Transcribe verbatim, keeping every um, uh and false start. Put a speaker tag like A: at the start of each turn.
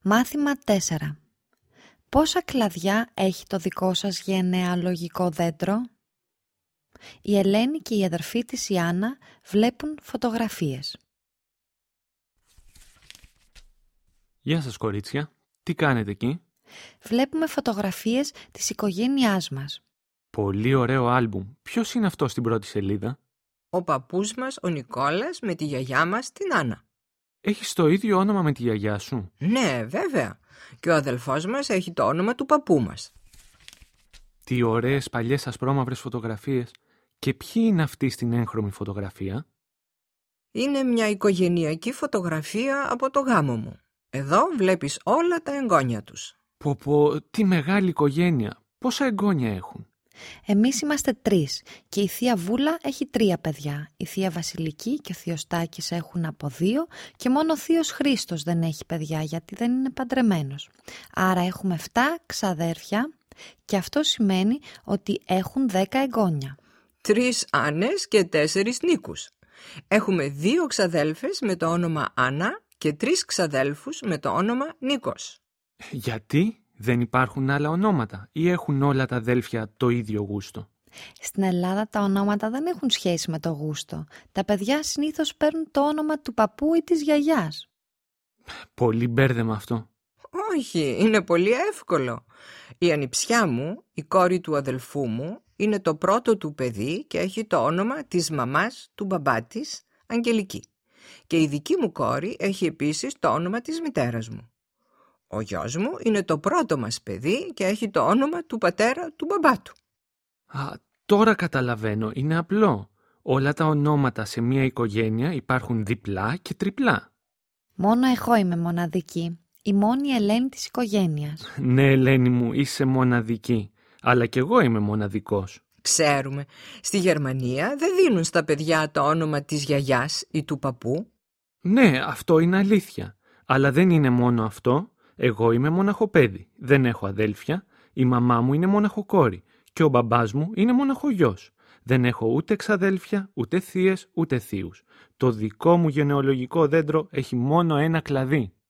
A: Μάθημα τέσσερα. Πόσα κλαδιά έχει το δικό σας γενεαλογικό δέντρο? Η Ελένη και η αδερφή της η Άννα βλέπουν φωτογραφίες.
B: Γεια σας κορίτσια, τι κάνετε εκεί?
A: Βλέπουμε φωτογραφίες της οικογένειάς μας.
B: Πολύ ωραίο άλμπουμ. Ποιος είναι αυτό στην πρώτη σελίδα?
C: Ο παππούς μας, ο Νικόλας, με τη γιαγιά μας, την Άννα.
B: Έχεις το ίδιο όνομα με τη γιαγιά σου?
C: Ναι, βέβαια. Και ο αδελφός μας έχει το όνομα του παππού μας.
B: Τι ωραίες παλιές ασπρόμαυρες φωτογραφίες. Και ποιοι είναι αυτοί στην έγχρωμη φωτογραφία?
C: Είναι μια οικογενειακή φωτογραφία από το γάμο μου. Εδώ βλέπεις όλα τα εγγόνια τους.
B: Πω πω, τι μεγάλη οικογένεια. Πόσα εγγόνια έχουν?
A: Εμείς είμαστε τρεις και η θεία Βούλα έχει τρία παιδιά. Η θεία Βασιλική και ο θείος Τάκης έχουν από δύο και μόνο ο θείος Χρήστος δεν έχει παιδιά γιατί δεν είναι παντρεμένος. Άρα έχουμε εφτά ξαδέρφια και αυτό σημαίνει ότι έχουν δέκα εγγόνια.
C: Τρεις Άννες και τέσσερις Νίκους. Έχουμε δύο ξαδέλφες με το όνομα Άννα και τρεις ξαδέλφους με το όνομα Νίκος.
B: Γιατί? Δεν υπάρχουν άλλα ονόματα ή έχουν όλα τα αδέλφια το ίδιο γούστο?
A: Στην Ελλάδα τα ονόματα δεν έχουν σχέση με το γούστο. Τα παιδιά συνήθως παίρνουν το όνομα του παππού ή της γιαγιάς.
B: Πολύ μπέρδεμα αυτό.
C: Όχι, είναι πολύ εύκολο. Η ανιψιά μου, η κόρη του αδελφού μου, είναι το πρώτο του παιδί και έχει το όνομα της μαμάς του μπαμπά της, Αγγελική. Και η δική μου κόρη έχει επίσης το όνομα της μητέρας μου. Ο γιος μου είναι το πρώτο μας παιδί και έχει το όνομα του πατέρα του μπαμπά του.
B: Α, τώρα καταλαβαίνω, είναι απλό. Όλα τα ονόματα σε μια οικογένεια υπάρχουν διπλά και τριπλά.
A: Μόνο εγώ είμαι μοναδική. Η μόνη Ελένη της οικογένειας.
B: Ναι, Ελένη μου, είσαι μοναδική. Αλλά κι εγώ είμαι μοναδικός.
C: Ξέρουμε, στη Γερμανία δεν δίνουν στα παιδιά το όνομα της γιαγιάς ή του παππού.
B: Ναι, αυτό είναι αλήθεια. Αλλά δεν είναι μόνο αυτό. Εγώ είμαι μοναχοπέδι. Δεν έχω αδέλφια. Η μαμά μου είναι μοναχοκόρη. Και ο μπαμπάς μου είναι μοναχογιός. Δεν έχω ούτε ξαδέλφια, ούτε θείες, ούτε θείους. Το δικό μου γενεολογικό δέντρο έχει μόνο ένα κλαδί.